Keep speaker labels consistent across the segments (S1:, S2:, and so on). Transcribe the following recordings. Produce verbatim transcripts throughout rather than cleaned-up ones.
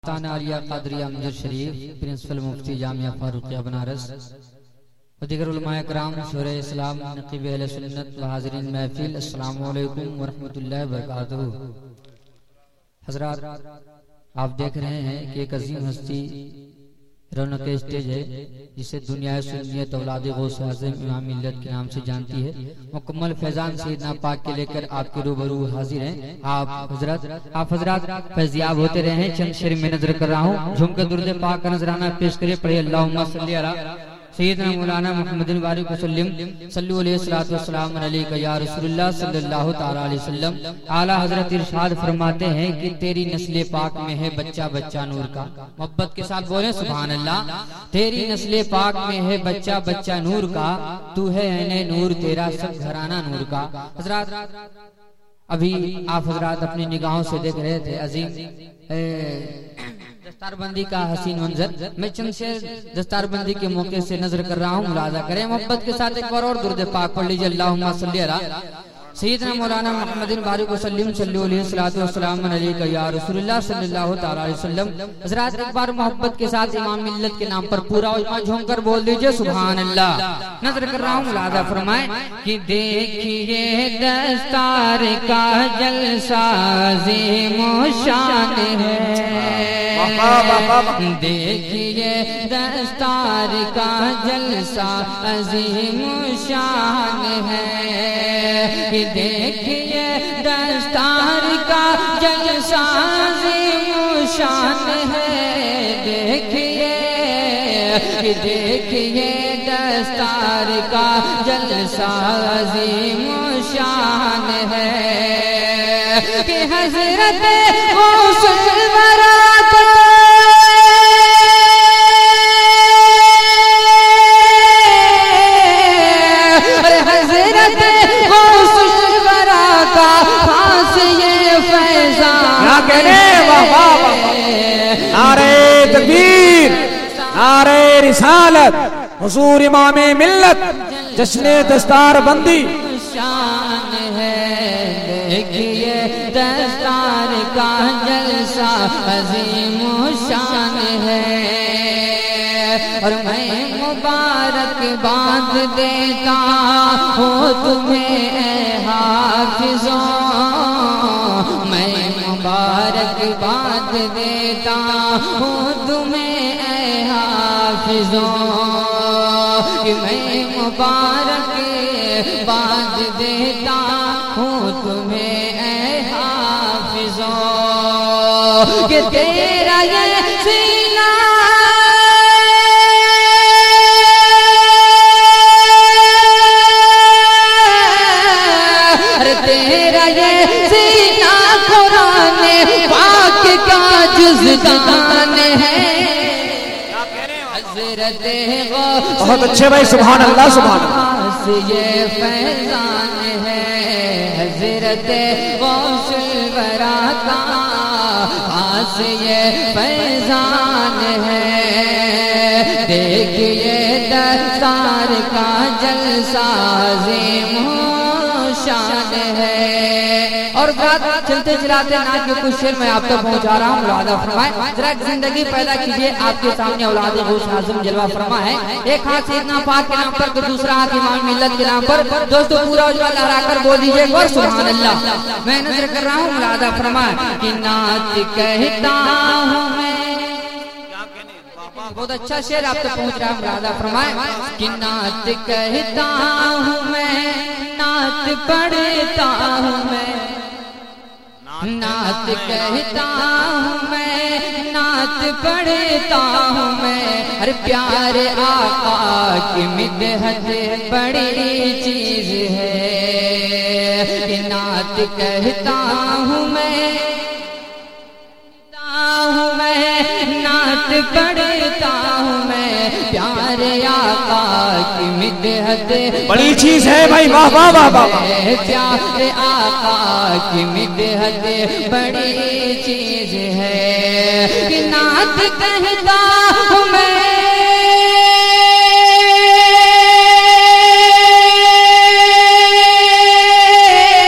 S1: آستانہ عالیہ قادریہ امجد شریف پرنسپل مفتی جامعہ فاروقیہ بنارس و دیگر علماء کرام شورۂ اسلام نقیب اہل سنت و حاضرین محفل، السلام علیکم ورحمۃ اللہ وبرکاتہ۔ حضرات، آپ دیکھ رہے ہیں کہ ایک عظیم ہستی رونق اسٹیج ہے جسے دنیا سنیت اولاد غوث اعظم امام ملت کے نام سے جانتی ہے۔ مکمل فیضان سیدنا پاک کے لے کر آپ کے روبرو حاضر ہیں۔ آپ حضرات آپ حضرات فیضیاب ہوتے رہے ہیں۔ چند شعر میں نظر کر رہا ہوں، جھوم کر درود پاک کا نذرانہ پیش کرے، پڑھے اللہم صلی علی سیدنا مولانا محمد وبارک وسلم، صلو علیہ الصلوۃ والسلام علیک یا رسول اللہ صلی اللہ تعالی علیہ وسلم۔ اعلیٰ حضرت ارشاد فرماتے ہیں کہ تیری نسل پاک میں ہے بچہ بچہ نور کا۔ محبت کے ساتھ بولیں سبحان اللہ۔ تیری نسل پاک میں ہے بچہ بچہ نور کا، تو ہے عین نور تیرا سب گھرانہ نور کا۔ حضرات، ابھی آپ حضرات اپنی نگاہوں سے دیکھ رہے تھے عظیم دستار بندی کا حسین منظر۔ میں چند شعر دستار بندی کے موقع سے نظر کر رہا ہوں، ملاحظہ کریں محبت کے ساتھ۔ ایک بار اور درود پاک پڑھ لیجیے، اللہم صلی علی سیدنا مولانا محمد وبارک وسلم، صلو علیہ الصلوۃ والسلام علیک یا رسول اللہ صلی اللہ تعالی علیہ وسلم۔ حضرات، ایک بار محبت کے ساتھ امام ملت کے نام پر پورا علماء جھوم کر بول دیجیے سبحان اللہ۔ نظر کر رہا ہوں، ملاحظہ فرمائیں کہ دیکھیے دستار کا جلسہ عظیم و شان ہے، دیکھیے دستار کا جلسہ عظیم و شان ہے، دیکھیے دستار کا جلسہ عظیم و شان ہے، دیکھیے دیکھیے دستار کا جلسہ عظیم و شان ہے کہ حضرت غوث الورا
S2: نعرہ تکبیر، نعرہ رسالت، حضور امام ملت، جشن دستار بندی
S1: شان ہے، دیکھیے دستار کا جلسہ عظیم و شان ہے۔ اور میں مبارک باد دیتا ہوں تمہیں اے حافظوں، میں مبارک باد دیتا ہوں تمہیں اے حافظوں، کہ میں مبارک باد دیتا ہوں تمہیں اے حافظوں، کہ تیرا یہ سینہ تیرا یہ سینہ قرآن پاک کا جزدان ہے۔ حضرت غوث
S2: بہت اچھے بھائی، سبحان اللہ سبحان اللہ۔
S1: یہ فیضان ہے حضرت غوث الورا کا، خاص یہ فیضان ہے، دیکھیے دستار کا جلسہ عظیم شان ہے۔ اور بات چلتے چلاتے نعت کے کچھ شعر میں آپ تک پہنچا رہا ہوں، ملاحظہ فرمائیں۔ ذرا زندگی پیدا کیجئے، آپ کے سامنے اولاد غوث اعظم جلوہ فرما ہے۔ ایک ہاتھ سیدنا پاک کے نام پر تو دوسرا ہاتھ امام ملت کے نام پر۔ دوستو پورا اجوا لہرا کر بول دیجئے اور سبحان اللہ۔ میں نظر کر رہا ہوں، ملاحظہ فرمائیں کہ نعت کہتا ہوں میں، بہت اچھا شعر آپ تک پہنچ رہا ہے، ملاحظہ فرمائیں کہ نعت کہتا ہوں میں، نعت پڑھتا ہوں میں، نعت کہتا ہوں میں، نعت پڑھتا ہوں میں، ہر پیارے آقا کی مدحت بڑی چیز ہے، کہ نعت کہتا ہوں میں، ہوں میں نعت پڑھتا ہوں میں، پیارے آقا کی مدحت
S2: بڑی چیز ہے بھائی، واہ واہ واہ واہ۔
S1: پیارے آقا کی مدحت بڑی چیز ہے، کہ نعت کہتا ہوں میں،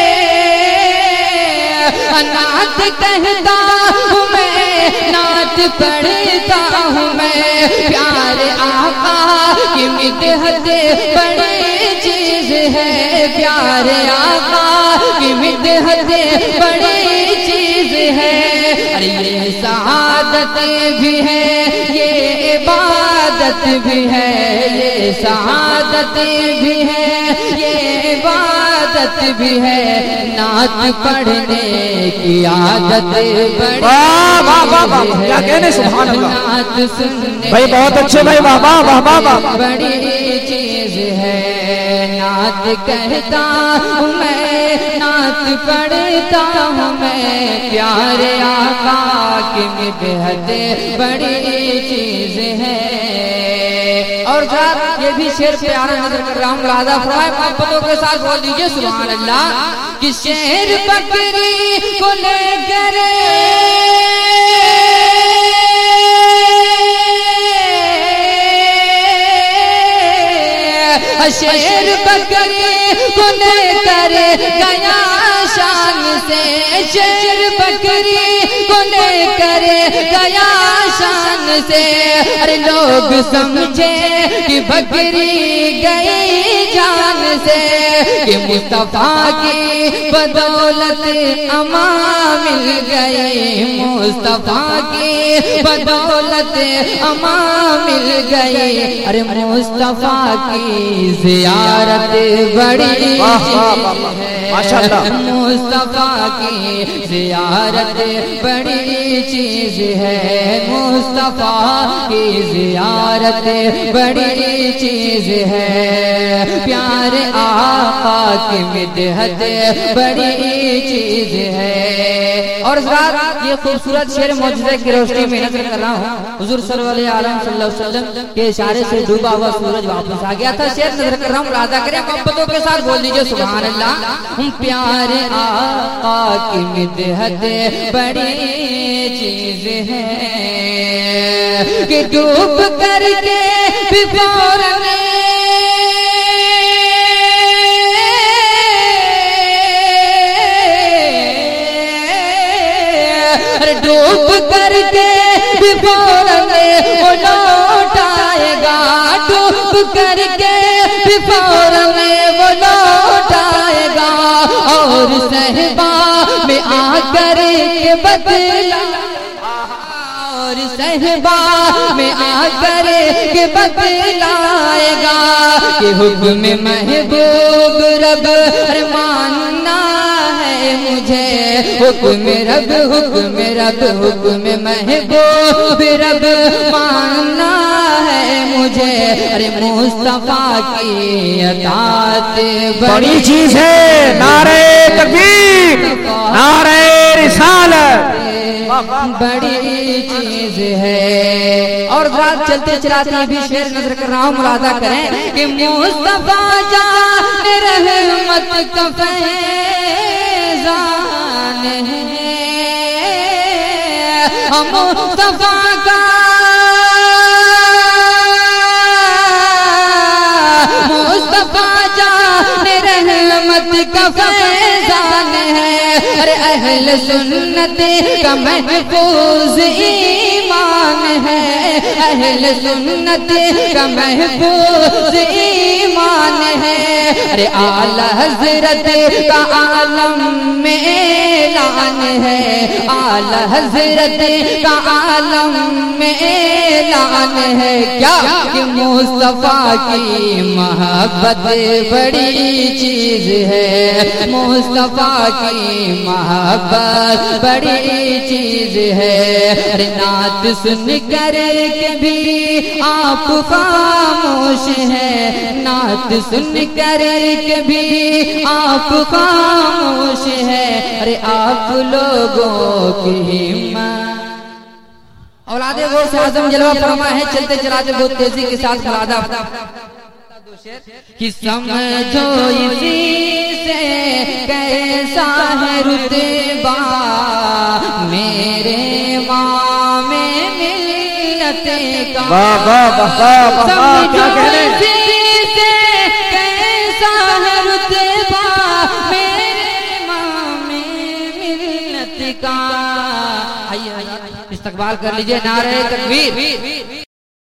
S1: نعت کہتا ہوں میں، نعت پڑھتا ہوں میں پیارے آقا کی مدحت بڑی چیز ہے پیارے آقا کی مدحت بڑی چیز ہے ارے یہ سعادت بھی ہے یہ عبادت بھی ہے یہ سعادت بھی ہے یہ عبادت بھی ہے نعت پڑھنے کی عادت بڑی
S2: واہ واہ واہ واہ کیا کہنے سبحان اللہ
S1: نعت سننے
S2: بھائی بہت اچھے بھائی واہ واہ واہ واہ واہ
S1: بڑی چیز ہے نعت کہتا ہوں میں نعت پڑھتا ہوں میں پیارے آقا کی مدحت بڑی چیز ہے اور جب یہ بھی شعر پیارا نظر کر رہا ہوں ملاحظہ فرمائے محبتوں کے ساتھ بول دیجئے سبحان اللہ کہ شیر بکری کو لے کر شیر بکری کو لے کر گیا شان سے شیر بکری کو لے کر گیا شان سے ارے لوگ سمجھے کہ بکری گئی جان سے کہ مصطفیٰ کی بدولت امان مل گئی مصطفیٰ کی بدولت امان مل گئی ارے مصطفیٰ کی زیارت بڑی ہے مصطفیٰ کی زیارت بڑی چیز ہے مصطفیٰ کی زیارت بڑی چیز ہے پیارے آقا کی مدحت بڑی چیز ہے اور ذات یہ خوبصورت شعر معجزے کی روشنی میں نظر کر رہا ہوں حضور صلی اللہ علیہ وسلم کے اشارے سے ڈوبا ہوا سورج واپس آ گیا تھا شعر نظر کر رہا ہوں ملاحظہ کریں محبتوں کے ساتھ بول دیجئے سبحان اللہ ہم پیارے آقا کی مدحت بڑی چیز ہے کہ ڈوب کر کے بھی فوراً ڈوب کر کے بھی فوراً وہ لوٹ آئے گا ڈوب کر کے بھی فوراً وہ لوٹ آئے گا اور صحبا میں آ کر کے بدلا اور صحبا میں آ کر کے بدلائے گا کہ حکم محبوب رب ماننا ہے مجھے حکم رب حکم رب حکم محبوب رب ماننا ہے مجھے ارے مصطفیٰ کی اطاعت
S2: بڑی چیز ہے نعرہ تکبیر نعرہ رسالت
S1: بڑی چیز ہے اور ذات چلتے چلاتے بھی شعر نظر کر رہا ہوں ملاحظہ کریں کہ مصطفیٰ جان رحمت کا فیضان ہے مصطفیٰ کا مصطفیٰ جان رحمت کا فیضان ہے ارے اہل سنت کا محفوظ ایمان ہے اہل سنت کا محفوظ ایمان ہے ارے اعلی حضرت کا عالم میں اعلان ہے اعلی حضرت کا عالم میں اعلان ہے کیا کہ مصطفیٰ کی محبت بڑی چیز ہے مصطفیٰ کی محبت بڑی چیز ہے نعت سن کر کے بھی آپ خاموش ہیں نعت سن کر کے بھی آپ خاموش ہیں ارے آپ لوگوں کی ہمت اولاد غوث اعظم جلوہ فرما ہے چلتے چلاتے بہت تیزی کے ساتھ ملاحظہ کہ سمجھو اسی سے کیسا ہے رتبہ میرے امام ملت کا
S2: واہ واہ واہ واہ کیا کہنے
S1: اسی سے کیسا ہے رتبہ میرے امام ملت کا استقبال کر لیجئے، نعرہ تکبیر